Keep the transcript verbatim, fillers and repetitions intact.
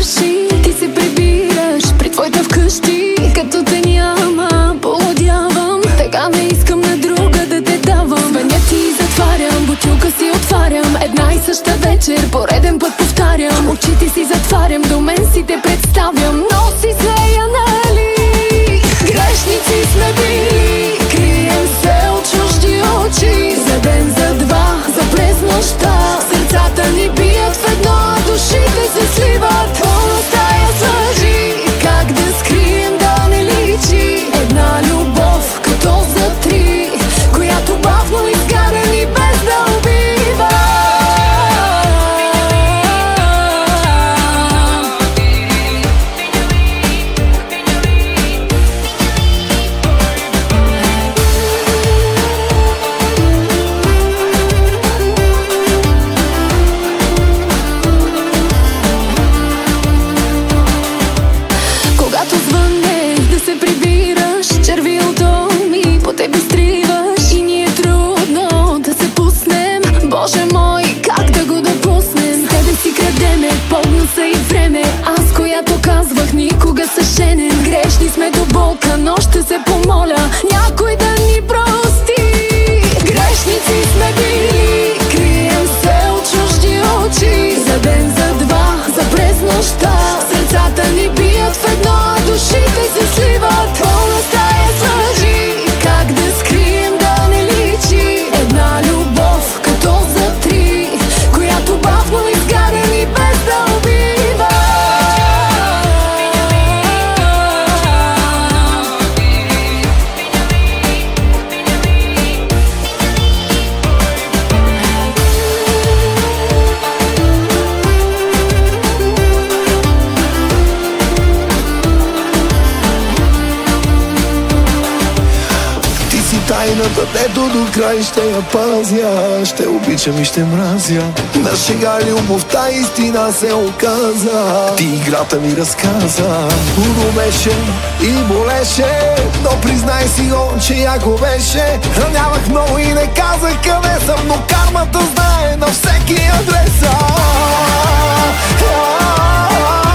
свърши. Ти се прибираш при твоята вкъщи, като те няма, полудявам. Така не искам на друга да те давам. Звъня ти и затварям, бутилка си отварям. Една и съща вечер, пореден път повтарям. Очите си затварям, до мен си те представям. Носи се я, нали? Грешници сме били, крием се от чужди очи. За ден, за два, за през нощта. Сърцата ни бият в едно, а душите се сливат. Пълна стая с лъжи, как да скрием да не личи. Една любов като за три, която бавно изгаря ни без да убива. Когато звънне да се прибираш, червилото ми по тебе изтриваш. И ни е трудно да се пуснем, Боже мой, как да го допуснем. С тебе си крадеме под носа и време. Аз, която казвах никога се женем. Грешни сме до болка, но ще се помоля някой да ни прости. Грешници сме били, крием се от чужди очи. За ден, за два, за през нощта. Сърцата ни бият в едно, а душите се сливат. Пълна стая с лъжи, как да скрием да не личи. Една любов като за три, която бавно изгаря ни без да убива. Тайната, дето до край ще я пазя. Ще обичам и ще мразя. На шега любовта истина се оказа. Ти играта ми разказа. Трудно беше и болеше, но признай си го, че яко беше. Ранявах много и не казах къде съм, но кармата знае на всеки адреса.